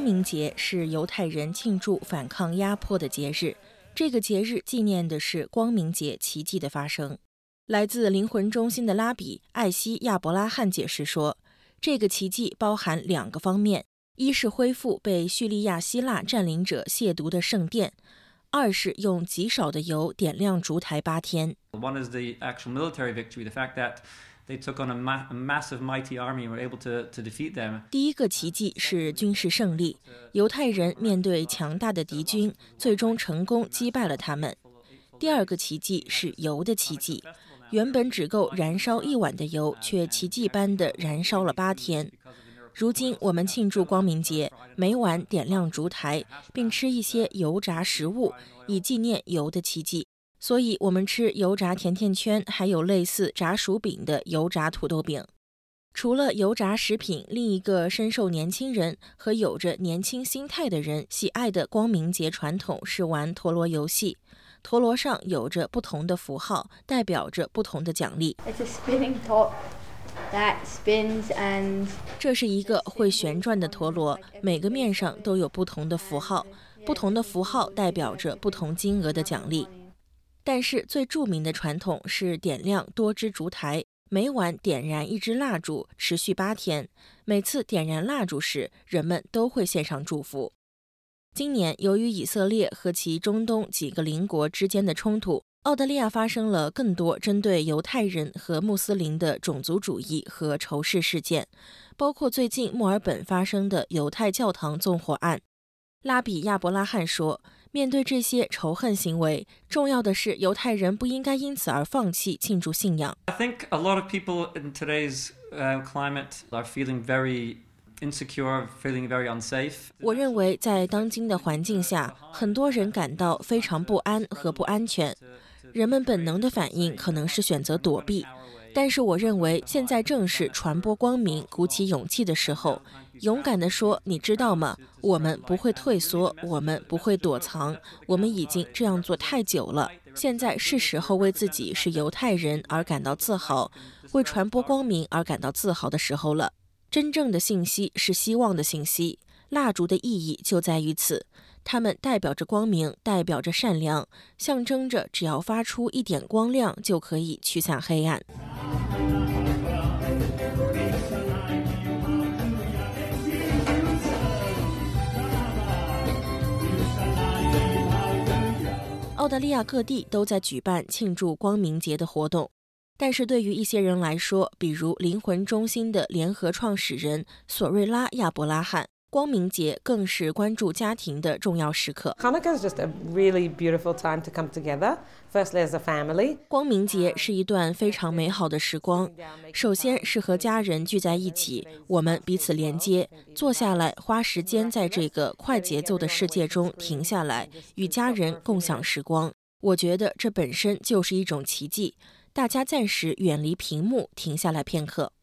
明节是犹太人庆祝反抗压迫的节日，这个节日纪念的是光明节奇迹的发生。来自灵魂中心的拉比艾希亚伯拉罕解释说，这个奇迹包含2个方面，一是恢复被叙利亚希腊占领者亵渎的圣殿，二是用极少的油点亮烛台8天。 One is the actual military victory, the fact that they took on a massive mighty army and were able to defeat them. 第一个奇迹是军事胜利，犹太人面对强大的敌军，最终成功击败了他们。第二个奇迹是油的奇迹，原本只够燃烧1碗的油，却奇迹般的燃烧了8天。如今我们庆祝光明节，每晚点亮烛台，并吃一些油炸食物，以纪念油的奇迹。所以我们吃油炸甜甜圈，还有类似炸薯饼的油炸土豆饼。除了油炸食品，另一个深受年轻人和有着年轻心态的人喜爱的光明节传统是玩陀螺游戏。陀螺上有着不同的符号，代表着不同的奖励。 It's a spinning top that spins and... 这是一个会旋转的陀螺，每个面上都有不同的符号，不同的符号代表着不同金额的奖励。但是最著名的传统是点亮多支烛台，每晚点燃1支蜡烛，持续8天。每次点燃蜡烛时，人们都会献上祝福。今年由于以色列和其中东几个邻国之间的冲突，澳大利亚发生了更多针对犹太人和穆斯林的种族主义和仇视事件，包括最近墨尔本发生的犹太教堂纵火案。拉比亚伯拉罕说，面对这些仇恨行为，重要的是犹太人不应该因此而放弃庆祝信仰。 I think a lot of people in today's climate are feeling very insecure, feeling very unsafe. 我认为在当今的环境下，很多人感到非常不安和不安全。人们本能的反应可能是选择躲避，但是我认为现在正是传播光明、鼓起勇气的时候。勇敢地说，你知道吗？我们不会退缩，我们不会躲藏，我们已经这样做太久了。现在是时候为自己是犹太人而感到自豪，为传播光明而感到自豪的时候了。真正的信息是希望的信息，蜡烛的意义就在于此，它们代表着光明，代表着善良，象征着只要发出一点光亮就可以驱散黑暗。澳大利亚各地都在举办庆祝光明节的活动，但是对于一些人来说，比如灵魂中心的联合创始人索瑞拉·亚伯拉罕，光明节更是关注家庭的重要时刻。 Hanukkah is just a really beautiful time to come together, firstly as a family. 光明节是一段非常美好的时光，首先是和家人聚在一起，我们彼此连接，坐下来花时间在这个快节奏的世界中停下来，与家人共享时光。我觉得这本身就是一种奇迹，大家暂时远离屏幕，停下来片刻。